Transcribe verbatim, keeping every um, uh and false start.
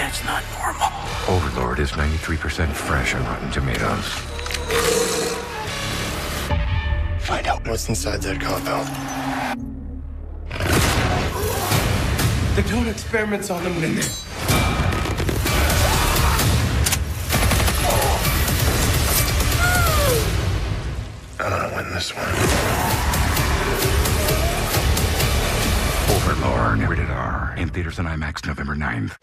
That's not normal. Overlord is ninety-three percent fresh on Rotten Tomatoes. Find out what's inside that compound. They're doing experiments on them in there. I'm gonna win this one. Overlord, rated R. In theaters and IMAX November ninth.